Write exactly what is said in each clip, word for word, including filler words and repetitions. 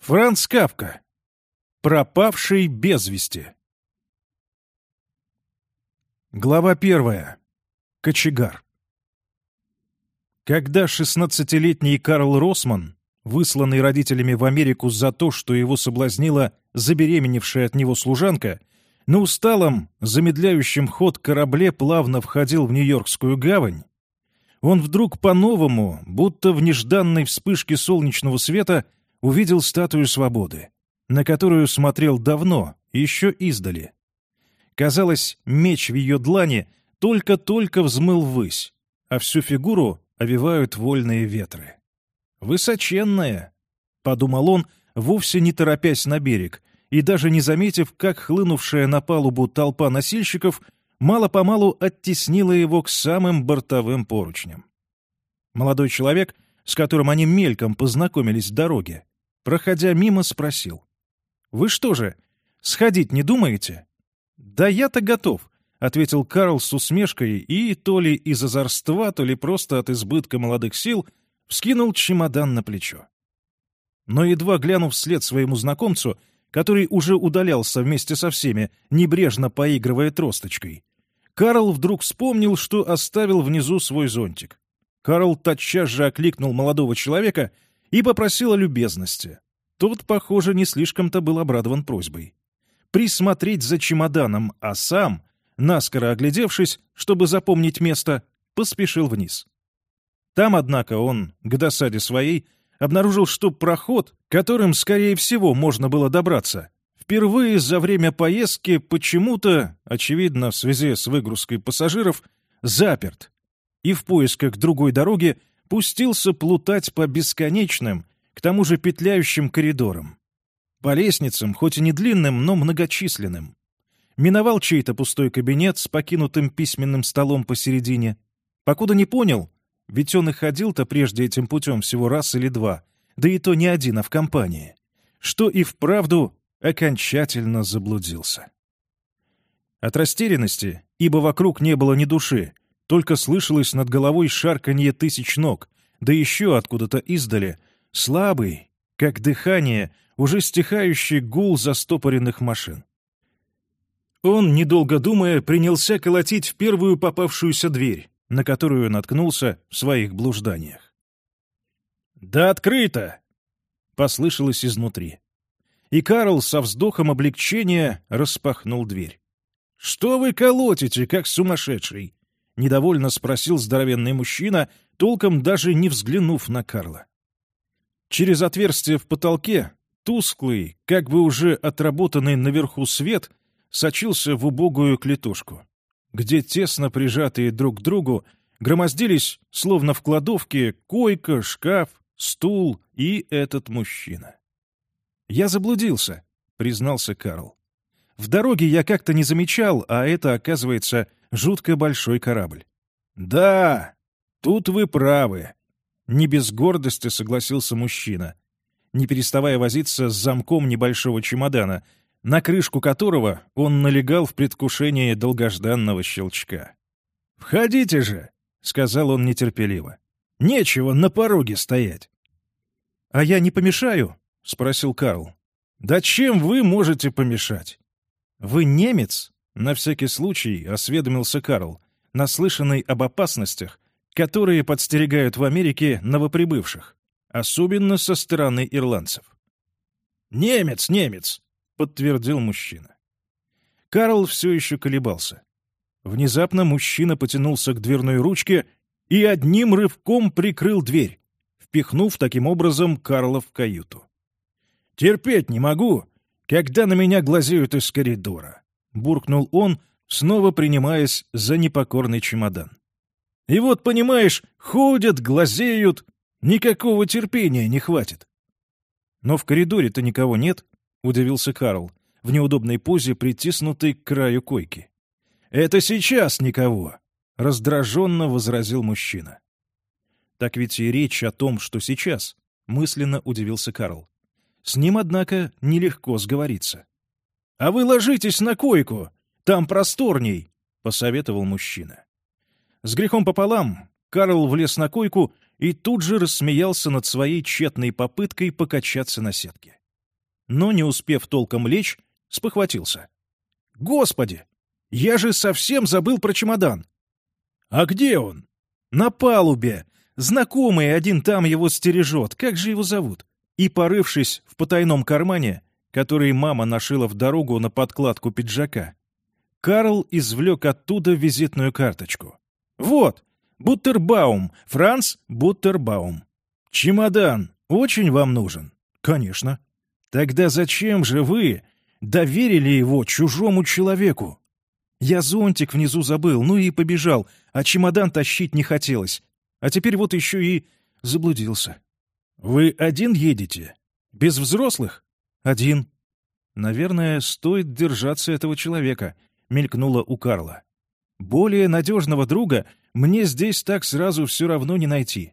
Франц Кафка. Пропавший без вести. Глава первая. Кочегар. Когда шестнадцатилетний Карл Росман, высланный родителями в Америку за то, что его соблазнила забеременевшая от него служанка, на усталом, замедляющем ход корабле плавно входил в Нью-Йоркскую гавань, он вдруг по-новому, будто в нежданной вспышке солнечного света, увидел статую свободы, на которую смотрел давно, еще издали. Казалось, меч в ее длани только-только взмыл ввысь, а всю фигуру овивают вольные ветры. «Высоченная!» — подумал он, вовсе не торопясь на берег, и даже не заметив, как хлынувшая на палубу толпа носильщиков мало-помалу оттеснила его к самым бортовым поручням. Молодой человек, с которым они мельком познакомились в дороге, проходя мимо, спросил: «Вы что же, сходить не думаете?» «Да я-то готов», — ответил Карл с усмешкой и, то ли из озорства, то ли просто от избытка молодых сил, вскинул чемодан на плечо. Но едва глянув вслед своему знакомцу, который уже удалялся вместе со всеми, небрежно поигрывая тросточкой, Карл вдруг вспомнил, что оставил внизу свой зонтик. Карл тотчас же окликнул молодого человека и попросил о любезности. Тот, похоже, не слишком-то был обрадован просьбой. Присмотреть за чемоданом, а сам, наскоро оглядевшись, чтобы запомнить место, поспешил вниз. Там, однако, он, к досаде своей, обнаружил, что проход, которым, скорее всего, можно было добраться, впервые за время поездки почему-то, очевидно, в связи с выгрузкой пассажиров, заперт, и в поисках другой дороги пустился плутать по бесконечным, к тому же петляющим коридорам. По лестницам, хоть и не длинным, но многочисленным. Миновал чей-то пустой кабинет с покинутым письменным столом посередине. Покуда не понял, ведь он и ходил-то прежде этим путем всего раз или два, да и то не один, а в компании, что и вправду окончательно заблудился. От растерянности, ибо вокруг не было ни души, только слышалось над головой шарканье тысяч ног, да еще откуда-то издали слабый, как дыхание, уже стихающий гул застопоренных машин. Он, недолго думая, принялся колотить в первую попавшуюся дверь, на которую наткнулся в своих блужданиях. «Да открыто!» — послышалось изнутри. И Карл со вздохом облегчения распахнул дверь. «Что вы колотите, как сумасшедший?» — недовольно спросил здоровенный мужчина, толком даже не взглянув на Карла. Через отверстие в потолке тусклый, как бы уже отработанный наверху свет, сочился в убогую клетушку, где, тесно прижатые друг к другу, громоздились, словно в кладовке, койка, шкаф, стул и этот мужчина. «Я заблудился», — признался Карл. «В дороге я как-то не замечал, а это, оказывается, жутко большой корабль». «Да, тут вы правы», — не без гордости согласился мужчина, не переставая возиться с замком небольшого чемодана, на крышку которого он налегал в предвкушении долгожданного щелчка. «Входите же», — сказал он нетерпеливо. «Нечего на пороге стоять». «А я не помешаю?» — спросил Карл. «Да чем вы можете помешать?» «Вы немец?» — на всякий случай осведомился Карл, наслышанный об опасностях, которые подстерегают в Америке новоприбывших, особенно со стороны ирландцев. «Немец, немец!» — подтвердил мужчина. Карл все еще колебался. Внезапно мужчина потянулся к дверной ручке и одним рывком прикрыл дверь, впихнув таким образом Карла в каюту. «Терпеть не могу, когда на меня глазеют из коридора», — буркнул он, снова принимаясь за непокорный чемодан. «И вот, понимаешь, ходят, глазеют, никакого терпения не хватит». «Но в коридоре-то никого нет», — удивился Карл, в неудобной позе, притиснутый к краю койки. «Это сейчас никого», — раздраженно возразил мужчина. «Так ведь и речь о том, что сейчас», — мысленно удивился Карл. С ним, однако, нелегко сговориться. «А вы ложитесь на койку, там просторней», — посоветовал мужчина. С грехом пополам Карл влез на койку и тут же рассмеялся над своей тщетной попыткой покачаться на сетке. но, не успев толком лечь, спохватился. «Господи! Я же совсем забыл про чемодан!» «А где он?» «На палубе! Знакомый один там его стережет. Как же его зовут?» И, порывшись в потайном кармане, который мама нашила в дорогу на подкладку пиджака, Карл извлек оттуда визитную карточку. «Вот! Буттербаум! Франц Буттербаум! Чемодан очень вам нужен?» «Конечно. Тогда зачем же вы доверили его чужому человеку?» «Я зонтик внизу забыл, ну и побежал, а чемодан тащить не хотелось. А теперь вот еще и заблудился». «Вы один едете? Без взрослых?» «Один». «Наверное, стоит держаться этого человека», — мелькнуло у Карла. «Более надежного друга мне здесь так сразу все равно не найти.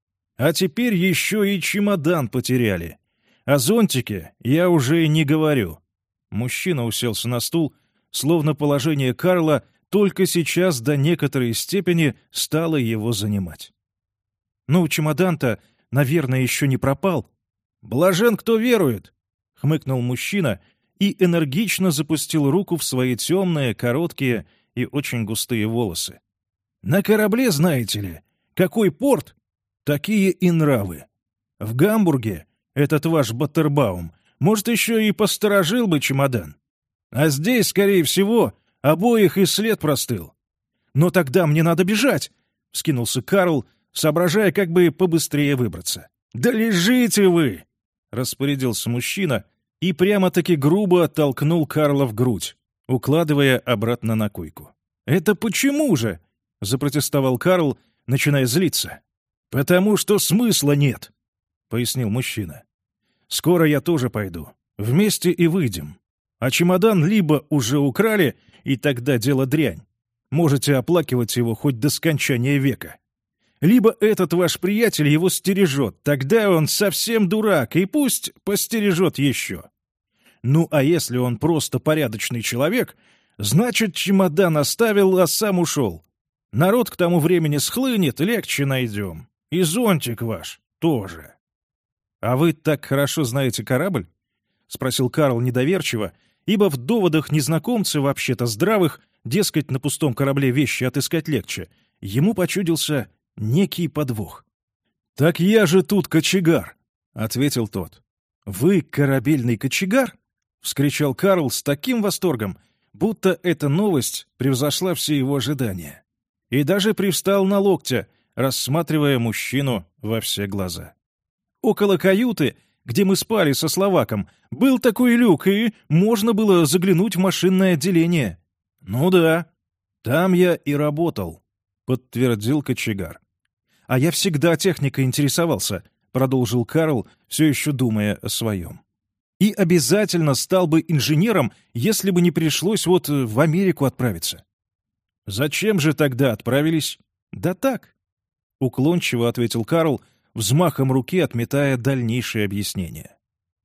А теперь еще и чемодан потеряли. О зонтике я уже и не говорю». Мужчина уселся на стул, словно положение Карла только сейчас до некоторой степени стало его занимать. «Ну, чемодан-то, наверное, еще не пропал». «Блажен, кто верует!» — хмыкнул мужчина и энергично запустил руку в свои темные, короткие и очень густые волосы. «На корабле, знаете ли, какой порт, такие и нравы. В Гамбурге этот ваш Буттербаум, может, еще и посторожил бы чемодан. А здесь, скорее всего, обоих и след простыл». «Но тогда мне надо бежать!» — вскинулся Карл, соображая, как бы побыстрее выбраться. «Да лежите вы!» — распорядился мужчина и прямо-таки грубо оттолкнул Карла в грудь, укладывая обратно на койку. «Это почему же?» — запротестовал Карл, начиная злиться. «Потому что смысла нет», — пояснил мужчина. «Скоро я тоже пойду. Вместе и выйдем. А чемодан либо уже украли, и тогда дело дрянь. Можете оплакивать его хоть до скончания века. Либо этот ваш приятель его стережет, тогда он совсем дурак, и пусть постережет еще. Ну, а если он просто порядочный человек, значит, чемодан оставил, а сам ушел. Народ к тому времени схлынет, легче найдем. И зонтик ваш тоже». «А вы так хорошо знаете корабль?» — спросил Карл недоверчиво, ибо в доводах незнакомца, вообще-то здравых, дескать, на пустом корабле вещи отыскать легче, ему почудился некий подвох. «Так я же тут кочегар», — ответил тот. «Вы корабельный кочегар?» — вскричал Карл с таким восторгом, будто эта новость превзошла все его ожидания. И даже привстал на локте, рассматривая мужчину во все глаза. «Около каюты, где мы спали со словаком, был такой люк, и можно было заглянуть в машинное отделение». «Ну да, там я и работал», — подтвердил кочегар. «А я всегда техникой интересовался», — продолжил Карл, все еще думая о своем. «И обязательно стал бы инженером, если бы не пришлось вот в Америку отправиться». «Зачем же тогда отправились?» «Да так», — уклончиво ответил Карл, взмахом руки отметая дальнейшие объяснения.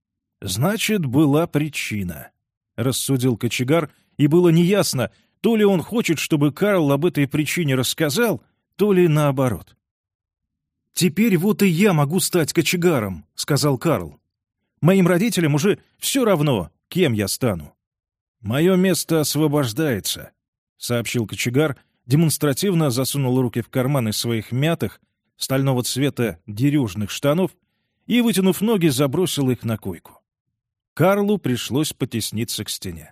«Значит, была причина», — рассудил кочегар, и было неясно, то ли он хочет, чтобы Карл об этой причине рассказал, то ли наоборот. «Теперь вот и я могу стать кочегаром», — сказал Карл. «Моим родителям уже все равно, кем я стану». «Мое место освобождается», — сообщил кочегар, демонстративно засунул руки в карманы своих мятых, стального цвета дерюжных штанов и, вытянув ноги, забросил их на койку. Карлу пришлось потесниться к стене.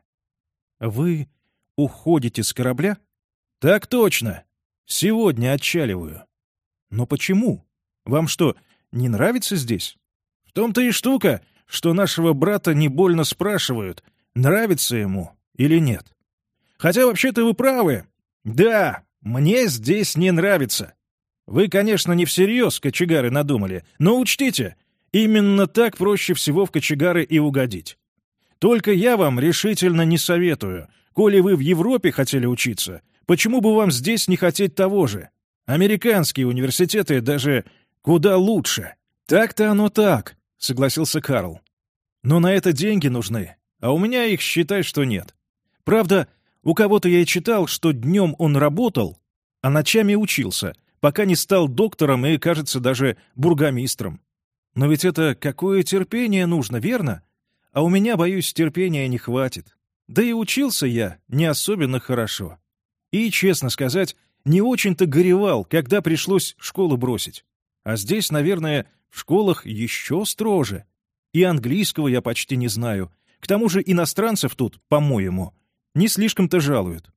«Вы уходите с корабля?» «Так точно. Сегодня отчаливаю». «Но почему? Вам что, не нравится здесь?» «В том-то и штука, что нашего брата не больно спрашивают, нравится ему или нет. Хотя вообще-то вы правы. Да, мне здесь не нравится. Вы, конечно, не всерьез кочегары надумали, но учтите, именно так проще всего в кочегары и угодить. Только я вам решительно не советую. Коли вы в Европе хотели учиться, почему бы вам здесь не хотеть того же? Американские университеты даже куда лучше». «Так-то оно так», — согласился Карл. «Но на это деньги нужны, а у меня их, считай, что нет. Правда, у кого-то я и читал, что днем он работал, а ночами учился, пока не стал доктором и, кажется, даже бургомистром. Но ведь это какое терпение нужно, верно? А у меня, боюсь, терпения не хватит. Да и учился я не особенно хорошо. И, честно сказать, не очень-то горевал, когда пришлось школу бросить. А здесь, наверное, в школах еще строже. И английского я почти не знаю. К тому же иностранцев тут, по-моему, не слишком-то жалуют.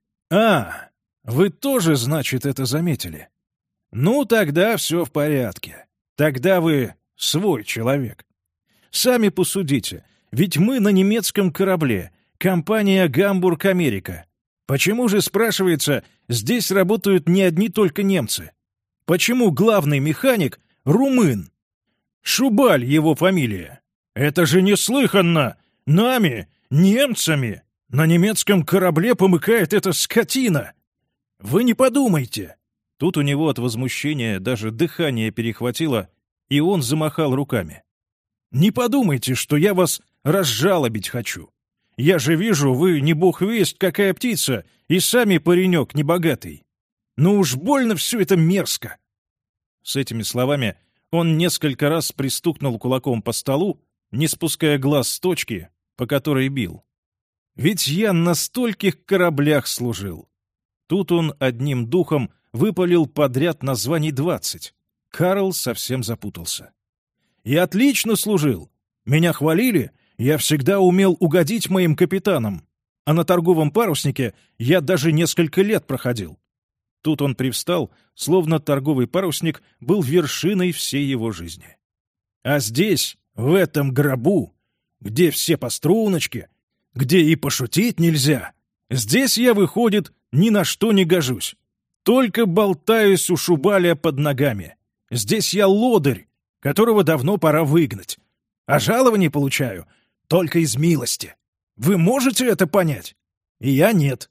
А, вы тоже, значит, это заметили? Ну, тогда все в порядке. Тогда вы свой человек. Сами посудите, ведь мы на немецком корабле, компания «Гамбург-Америка». Почему же, спрашивается, здесь работают не одни только немцы? Почему главный механик — румын? Шубаль его фамилия. Это же неслыханно! Нами, немцами, на немецком корабле помыкает эта скотина! Вы не подумайте! Тут у него от возмущения даже дыхание перехватило, и он замахал руками. Не подумайте, что я вас разжалобить хочу. Я же вижу, вы не бог весть какая птица, и сами паренек небогатый. Ну уж больно все это мерзко. С этими словами он несколько раз пристукнул кулаком по столу, не спуская глаз с точки, по которой бил. Ведь я на стольких кораблях служил. Тут он одним духом выпалил подряд названий двадцать. Карл совсем запутался. Я отлично служил. Меня хвалили, я всегда умел угодить моим капитанам. А на торговом паруснике я даже несколько лет проходил. Тут он привстал, словно торговый парусник был вершиной всей его жизни. А здесь, в этом гробу, где все по струночке, где и пошутить нельзя, здесь я, выходит, ни на что не гожусь. Только болтаюсь у Шубаля под ногами. Здесь я лодырь, которого давно пора выгнать. А жалование получаю только из милости. Вы можете это понять? И я нет.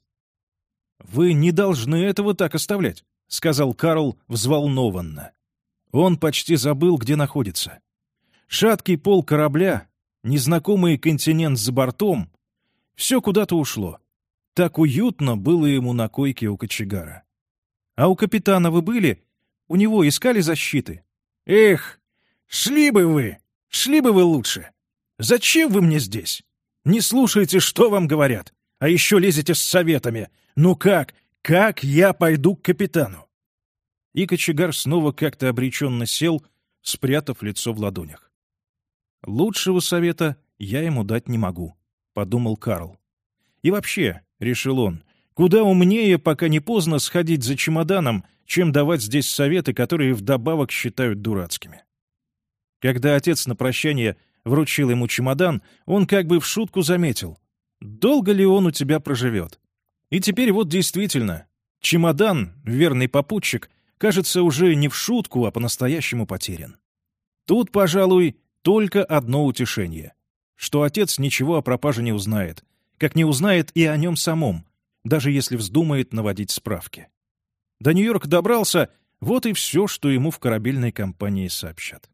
«Вы не должны этого так оставлять», — сказал Карл взволнованно. Он почти забыл, где находится. Шаткий пол корабля, незнакомый континент за бортом — все куда-то ушло. Так уютно было ему на койке у кочегара. «А у капитана вы были? У него искали защиты?» «Эх, шли бы вы! Шли бы вы лучше! Зачем вы мне здесь? Не слушайте, что вам говорят, а еще лезете с советами. Ну как, как я пойду к капитану?» И кочегар снова как-то обреченно сел, спрятав лицо в ладонях. «Лучшего совета я ему дать не могу», — подумал Карл. «И вообще», — решил он, — «куда умнее, пока не поздно, сходить за чемоданом, чем давать здесь советы, которые вдобавок считают дурацкими». Когда отец на прощание вручил ему чемодан, он как бы в шутку заметил: «Долго ли он у тебя проживет?» И теперь вот действительно, чемодан, верный попутчик, кажется, уже не в шутку, а по-настоящему потерян. Тут, пожалуй, только одно утешение, что отец ничего о пропаже не узнает, как не узнает и о нем самом, даже если вздумает наводить справки. До Нью-Йорка добрался, вот и все, что ему в корабельной компании сообщат.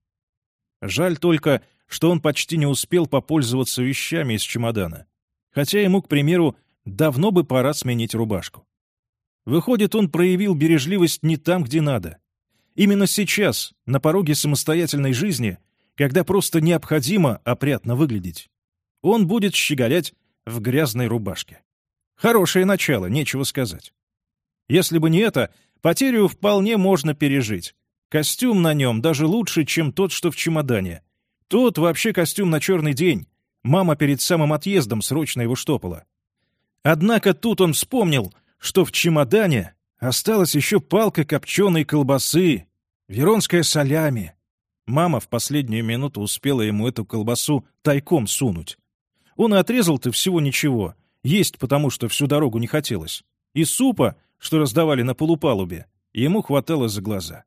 Жаль только, что он почти не успел попользоваться вещами из чемодана, хотя ему, к примеру, давно бы пора сменить рубашку. Выходит, он проявил бережливость не там, где надо. Именно сейчас, на пороге самостоятельной жизни, когда просто необходимо опрятно выглядеть, он будет щеголять в грязной рубашке. Хорошее начало, нечего сказать. Если бы не это, потерю вполне можно пережить. Костюм на нем даже лучше, чем тот, что в чемодане. Тот вообще костюм на черный день. Мама перед самым отъездом срочно его штопала. Однако тут он вспомнил, что в чемодане осталась еще палка копченой колбасы, веронская солями. Мама в последнюю минуту успела ему эту колбасу тайком сунуть. Он и отрезал-то всего ничего, есть потому, что всю дорогу не хотелось. И супа, что раздавали на полупалубе, ему хватало за глаза.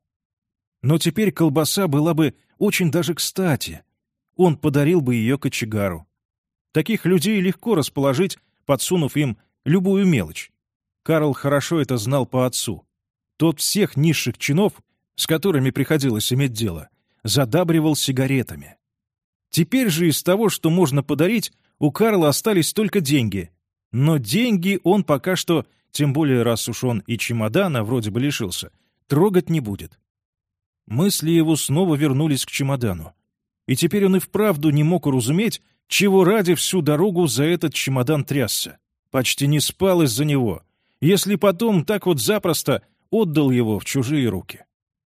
Но теперь колбаса была бы очень даже кстати. Он подарил бы ее кочегару. Таких людей легко расположить, подсунув им любую мелочь. Карл хорошо это знал по отцу. Тот всех низших чинов, с которыми приходилось иметь дело, задабривал сигаретами. Теперь же из того, что можно подарить, у Карла остались только деньги. Но деньги он пока что, тем более раз уж он и чемодана вроде бы лишился, трогать не будет. Мысли его снова вернулись к чемодану. И теперь он и вправду не мог уразуметь, чего ради всю дорогу за этот чемодан трясся. Почти не спал из-за него, если потом так вот запросто отдал его в чужие руки.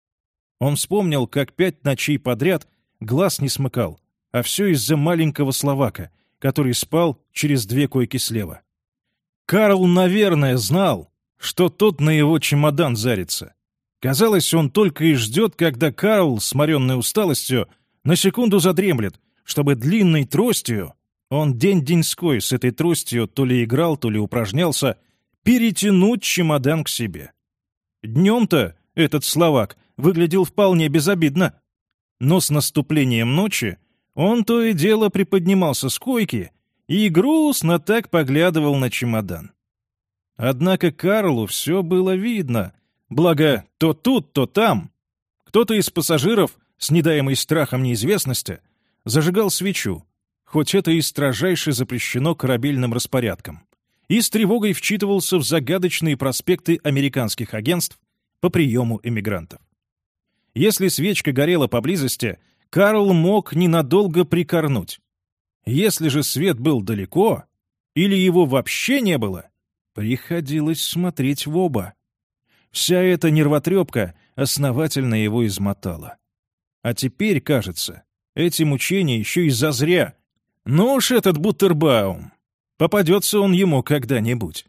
Он вспомнил, как пять ночей подряд глаз не смыкал, а все из-за маленького словака, который спал через две койки слева. Карл, наверное, знал, что тот на его чемодан зарится. Казалось, он только и ждет, когда Карл, сморенный усталостью, на секунду задремлет, чтобы длинной тростью, он день-деньской с этой тростью то ли играл, то ли упражнялся, перетянуть чемодан к себе. Днем-то этот словак выглядел вполне безобидно, но с наступлением ночи он то и дело приподнимался с койки и грустно так поглядывал на чемодан. Однако Карлу все было видно, благо то тут, то там. Кто-то из пассажиров, снедаемый страхом неизвестности, зажигал свечу, хоть это и строжайше запрещено корабельным распорядком, и с тревогой вчитывался в загадочные проспекты американских агентств по приему эмигрантов. Если свечка горела поблизости, Карл мог ненадолго прикорнуть. Если же свет был далеко, или его вообще не было, приходилось смотреть в оба. Вся эта нервотрепка основательно его измотала. А теперь, кажется, эти мучения еще и зазря. Ну уж этот Бутербаум! Попадется он ему когда-нибудь.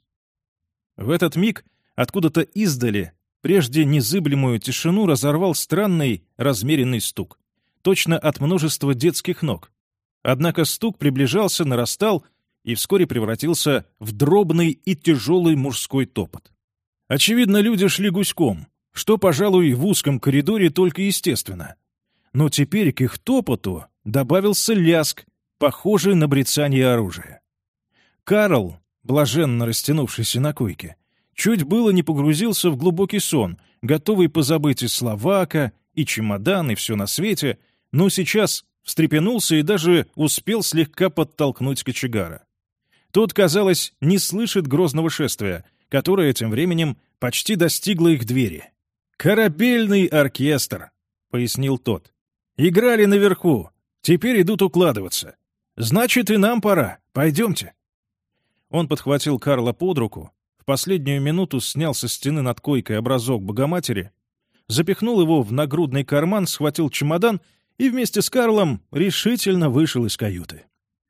В этот миг откуда-то издали прежде незыблемую тишину разорвал странный размеренный стук, точно от множества детских ног. Однако стук приближался, нарастал и вскоре превратился в дробный и тяжелый мужской топот. Очевидно, люди шли гуськом, что, пожалуй, в узком коридоре только естественно. Но теперь к их топоту добавился ляск, похожий на брецание оружия. Карл, блаженно растянувшийся на койке, чуть было не погрузился в глубокий сон, готовый позабыть и словака, и чемодан, и все на свете, но сейчас встрепенулся и даже успел слегка подтолкнуть кочегара. Тот, казалось, не слышит грозного шествия, которое тем временем почти достигло их двери. «Корабельный оркестр», — пояснил тот. «Играли наверху, теперь идут укладываться. Значит, и нам пора, пойдемте». Он подхватил Карла под руку, в последнюю минуту снял со стены над койкой образок Богоматери, запихнул его в нагрудный карман, схватил чемодан и вместе с Карлом решительно вышел из каюты.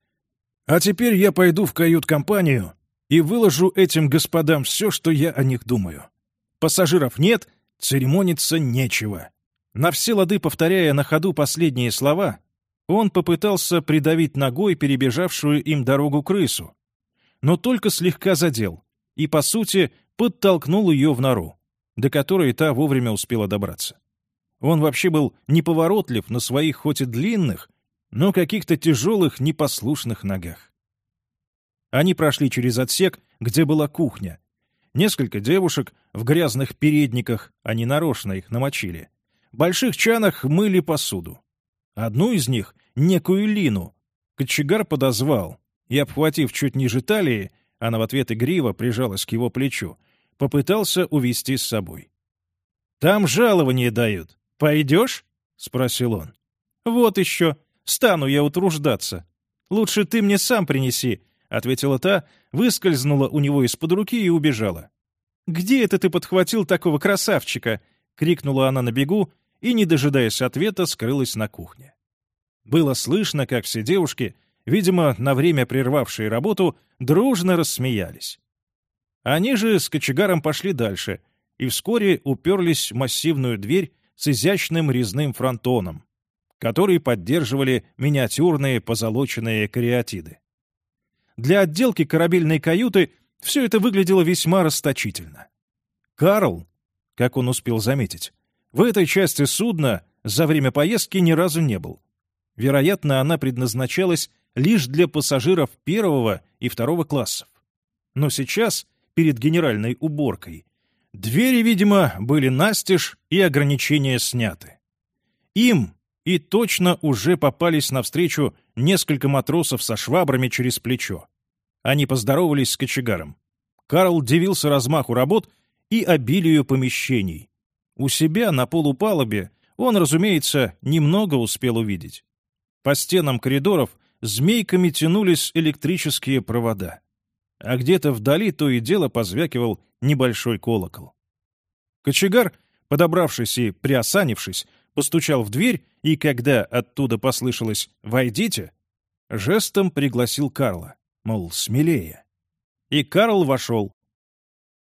«А теперь я пойду в кают-компанию и выложу этим господам все, что я о них думаю. Пассажиров нет, церемониться нечего». На все лады повторяя на ходу последние слова, он попытался придавить ногой перебежавшую им дорогу крысу, но только слегка задел и, по сути, подтолкнул ее в нору, до которой та вовремя успела добраться. Он вообще был неповоротлив на своих хоть и длинных, но каких-то тяжелых, непослушных ногах. Они прошли через отсек, где была кухня. Несколько девушек в грязных передниках, они нарочно их намочили, в больших чанах мыли посуду. Одну из них, некую Лину, кочегар подозвал и, обхватив чуть ниже талии, она в ответ игриво прижалась к его плечу, попытался увести с собой. «Там жалование дают. Пойдешь?» — спросил он. «Вот еще. Стану я утруждаться. Лучше ты мне сам принеси», — ответила та, выскользнула у него из-под руки и убежала. «Где это ты подхватил такого красавчика?» — крикнула она на бегу и, не дожидаясь ответа, скрылась на кухне. Было слышно, как все девушки, видимо, на время прервавшие работу, дружно рассмеялись. Они же с кочегаром пошли дальше и вскоре уперлись в массивную дверь с изящным резным фронтоном, который поддерживали миниатюрные позолоченные кариатиды. Для отделки корабельной каюты все это выглядело весьма расточительно. Карл, как он успел заметить, в этой части судна за время поездки ни разу не был. Вероятно, она предназначалась лишь для пассажиров первого и второго классов. Но сейчас, перед генеральной уборкой, двери, видимо, были настежь и ограничения сняты. Им и точно уже попались навстречу несколько матросов со швабрами через плечо. Они поздоровались с кочегаром. Карл дивился размаху работ и обилию помещений. У себя на полупалубе он, разумеется, немного успел увидеть. По стенам коридоров змейками тянулись электрические провода. А где-то вдали то и дело позвякивал небольшой колокол. Кочегар, подобравшись и приосанившись, постучал в дверь, и когда оттуда послышалось «Войдите», жестом пригласил Карла, мол, смелее. И Карл вошел.